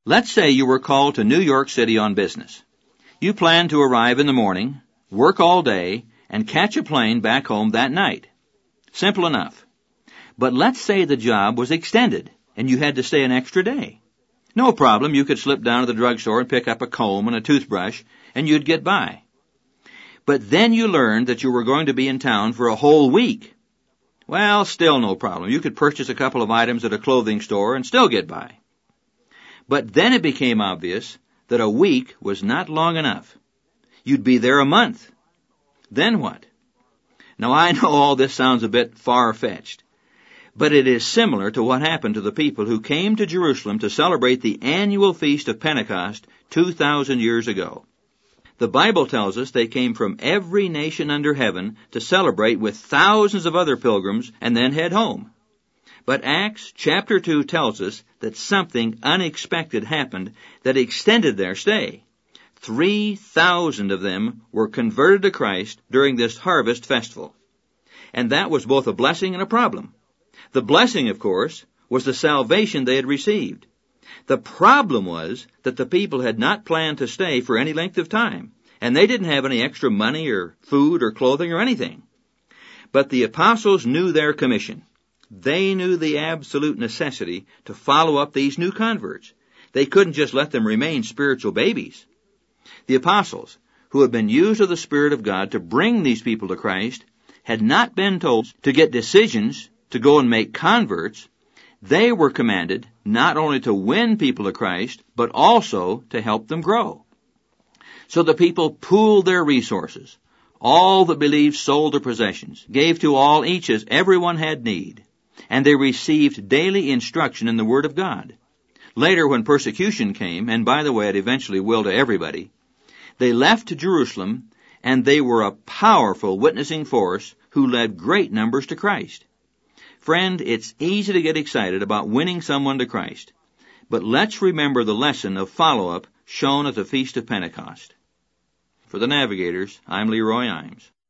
Let's say you were called to New York City on business. You planned to arrive in the morning, work all day, and catch a plane back home that night. Simple enough. But let's say the job was extended and you had to stay an extra day. No problem, you could slip down to the drugstore and pick up a comb and a toothbrush, and you'd get by. But then you learned that you were going to be in town for a whole week. Well, still no problem. You could purchase a couple of items at a clothing store and still get by. But then it became obvious that a week was not long enough. You'd be there a month. Then what? Now, I know all this sounds a bit far-fetched, but it is similar to what happened to the people who came to Jerusalem to celebrate the annual feast of Pentecost 2,000 years ago. The Bible tells us they came from every nation under heaven to celebrate with thousands of other pilgrims and then head home. But Acts chapter 2 tells us that something unexpected happened that extended their stay. 3,000 of them were converted to Christ during this harvest festival. And that was both a blessing and a problem. The blessing, of course, was the salvation they had received. The problem was that the people had not planned to stay for any length of time, and they didn't have any extra money or food or clothing or anything. But the apostles knew their commission. They knew the absolute necessity to follow up these new converts. They couldn't just let them remain spiritual babies. The apostles, who had been used of the Spirit of God to bring these people to Christ, had not been told to get decisions to go and make converts. They were commanded not only to win people to Christ, but also to help them grow. So the people pooled their resources. All that believed sold their possessions, gave to all each as everyone had need, and they received daily instruction in the Word of God. Later, when persecution came, and by the way, it eventually will to everybody, they left to Jerusalem, and they were a powerful witnessing force who led great numbers to Christ. Friend, it's easy to get excited about winning someone to Christ, but let's remember the lesson of follow-up shown at the Feast of Pentecost. For the Navigators, I'm Leroy Imes.